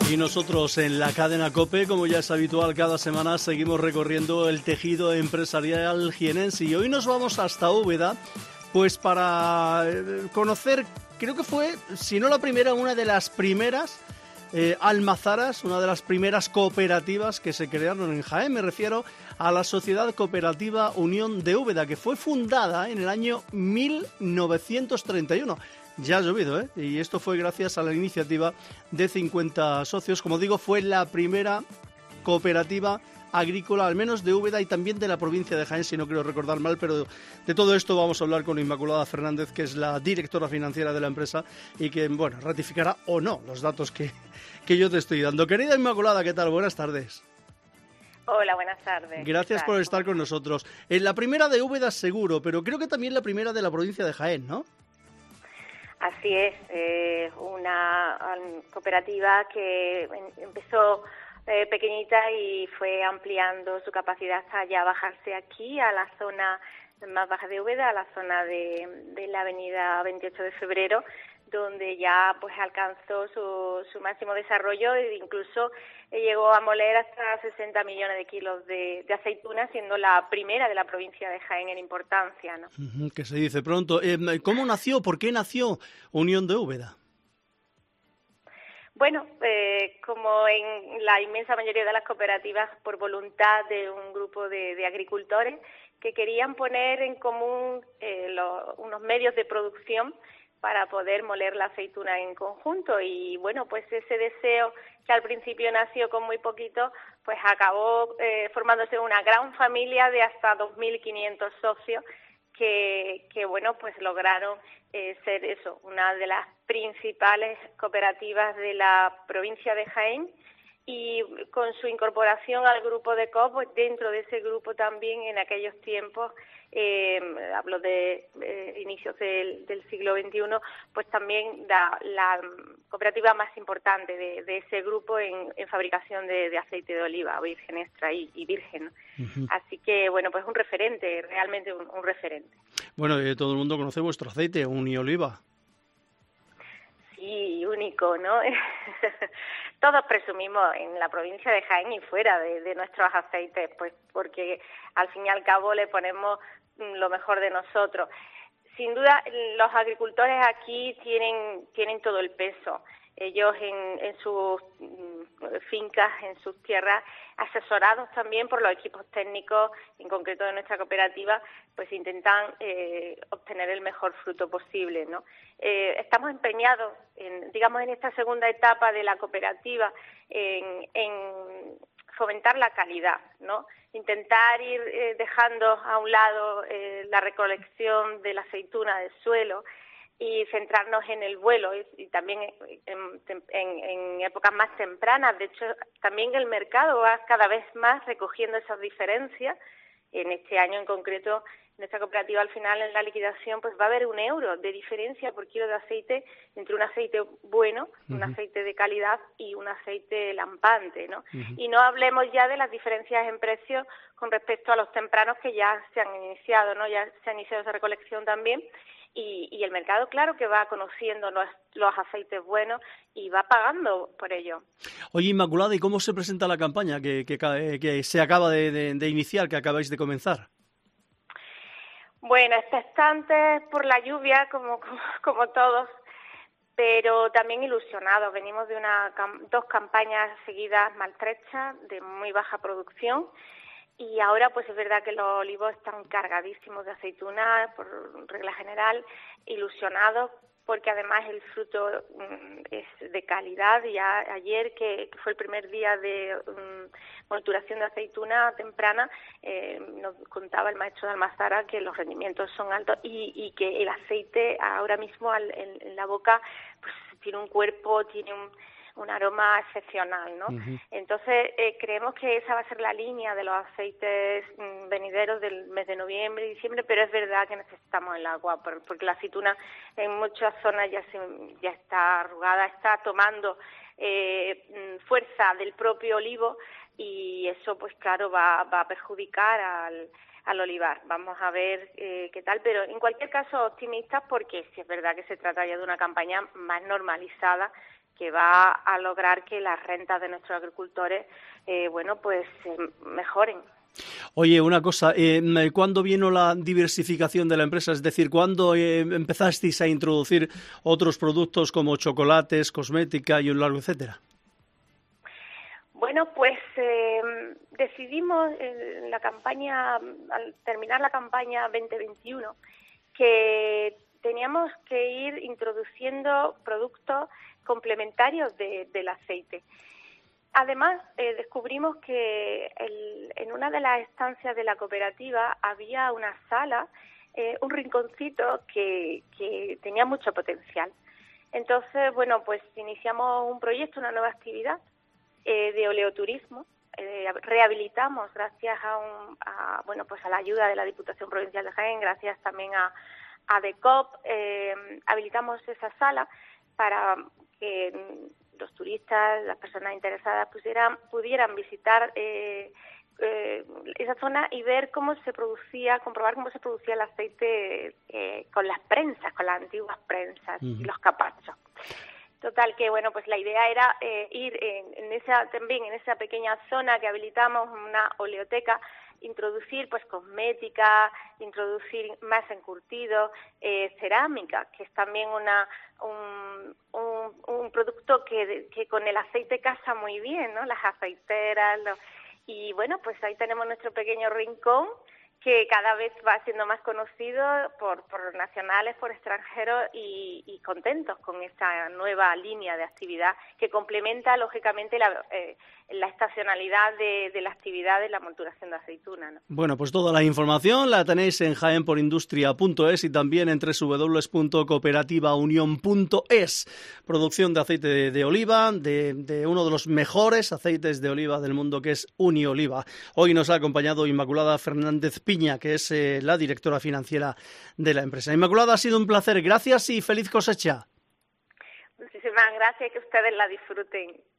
Y nosotros en la cadena COPE, como ya es habitual cada semana, seguimos recorriendo el tejido empresarial jienense y hoy nos vamos hasta Úbeda, pues para conocer, creo que fue, si no la primera, una de las primeras almazaras, una de las primeras cooperativas que se crearon en Jaén. Me refiero a la Sociedad Cooperativa Unión de Úbeda, que fue fundada en el año 1931. Ya ha llovido, ¿eh? Y esto fue gracias a la iniciativa de 50 socios. Como digo, fue la primera cooperativa agrícola, al menos de Úbeda y también de la provincia de Jaén, si no creo recordar mal, pero de todo esto vamos a hablar con Inmaculada Fernández, que es la directora financiera de la empresa y que, bueno, ratificará o no los datos que yo te estoy dando. Querida Inmaculada, ¿qué tal? Buenas tardes. Hola, buenas tardes. Gracias por estar con nosotros. La primera de Úbeda seguro, pero creo que también la primera de la provincia de Jaén, ¿no? Así es, una cooperativa que empezó pequeñita y fue ampliando su capacidad hasta ya bajarse aquí a la zona más baja de Úbeda, a la zona de la avenida 28 de Febrero, donde ya pues alcanzó su máximo desarrollo e incluso llegó a moler hasta 60 millones de kilos de aceitunas, siendo la primera de la provincia de Jaén en importancia, ¿no? Que se dice pronto. ¿Cómo nació? ¿Por qué nació Unión de Úbeda? Bueno, como en la inmensa mayoría de las cooperativas, por voluntad de un grupo de agricultores que querían poner en común unos medios de producción para poder moler la aceituna en conjunto y bueno, pues ese deseo que al principio nació con muy poquito, pues acabó formándose una gran familia de hasta 2.500 socios que bueno, pues lograron ser eso, una de las principales cooperativas de la provincia de Jaén y con su incorporación al grupo de COP, pues dentro de ese grupo también en aquellos tiempos, hablo de inicios del siglo XXI, pues también la cooperativa más importante de ese grupo en fabricación de aceite de oliva, virgen extra y virgen, ¿no? Uh-huh. Así que, bueno, pues un referente, realmente un referente. Bueno, todo el mundo conoce vuestro aceite, Unioliva. Sí, único, ¿no? Todos presumimos en la provincia de Jaén y fuera de nuestros aceites, pues porque al fin y al cabo le ponemos lo mejor de nosotros. Sin duda, los agricultores aquí tienen todo el peso. Ellos en sus fincas, en sus tierras, asesorados también por los equipos técnicos, en concreto de nuestra cooperativa, pues intentan obtener el mejor fruto posible, ¿no? Estamos empeñados, en esta segunda etapa de la cooperativa, en fomentar la calidad, ¿no? Intentar ir dejando a un lado la recolección de la aceituna del suelo y centrarnos en el vuelo y también en épocas más tempranas. De hecho, también el mercado va cada vez más recogiendo esas diferencias. En este año en concreto, nuestra cooperativa al final en la liquidación pues va a haber €1 de diferencia por kilo de aceite entre un aceite bueno, uh-huh, un aceite de calidad y un aceite lampante, ¿no? Uh-huh. Y no hablemos ya de las diferencias en precios con respecto a los tempranos que ya se han iniciado, ¿no? Ya se ha iniciado esa recolección también. Y el mercado, claro, que va conociendo los aceites buenos y va pagando por ello. Oye, Inmaculada, ¿y cómo se presenta la campaña que se acaba de iniciar, que acabáis de comenzar? Bueno, expectantes por la lluvia, como todos, pero también ilusionados. Venimos de dos campañas seguidas maltrechas, de muy baja producción. Y ahora pues es verdad que los olivos están cargadísimos de aceituna, por regla general, ilusionados, porque además el fruto es de calidad. Ya ayer, que fue el primer día de monituración de aceituna temprana, nos contaba el maestro de Almazara que los rendimientos son altos y que el aceite ahora mismo en la boca pues tiene un cuerpo, tiene un aroma excepcional, ¿no? Uh-huh. Entonces, creemos que esa va a ser la línea de los aceites venideros del mes de noviembre y diciembre, pero es verdad que necesitamos el agua, porque la aceituna en muchas zonas ya está arrugada, está tomando fuerza del propio olivo y eso, pues claro, va a perjudicar al olivar. Vamos a ver qué tal, pero en cualquier caso optimistas porque sí es verdad que se trata ya de una campaña más normalizada que va a lograr que las rentas de nuestros agricultores, mejoren. Oye, una cosa, ¿cuándo vino la diversificación de la empresa? Es decir, ¿cuándo empezasteis a introducir otros productos como chocolates, cosmética y un largo etcétera? Bueno, pues decidimos en la campaña, al terminar la campaña 2021, que teníamos que ir introduciendo productos complementarios del aceite. Además, descubrimos que en una de las estancias de la cooperativa había una sala, un rinconcito que tenía mucho potencial. Entonces, pues iniciamos un proyecto, una nueva actividad de oleoturismo. Rehabilitamos gracias a la ayuda de la Diputación Provincial de Jaén, gracias también a DECOP, habilitamos esa sala para que los turistas, las personas interesadas pudieran visitar esa zona y ver comprobar cómo se producía el aceite con las prensas, con las antiguas prensas y los capachos. Total que pues la idea era ir en esa pequeña zona que habilitamos, una oleoteca, introducir pues cosmética, introducir más encurtido, cerámica, que es también un producto que con el aceite casa muy bien, ¿no? Las aceiteras, y pues ahí tenemos nuestro pequeño rincón que cada vez va siendo más conocido por nacionales, por extranjeros y contentos con esta nueva línea de actividad que complementa lógicamente la estacionalidad de la actividad de la monturación de aceituna, ¿no? Bueno, pues toda la información la tenéis en jaenporindustria.es y también en www.cooperativaunion.es. Producción de aceite de oliva, de uno de los mejores aceites de oliva del mundo, que es Unioliva. Hoy nos ha acompañado Inmaculada Fernández Piña, que es la directora financiera de la empresa. Inmaculada, ha sido un placer. Gracias y feliz cosecha. Muchísimas gracias y que ustedes la disfruten.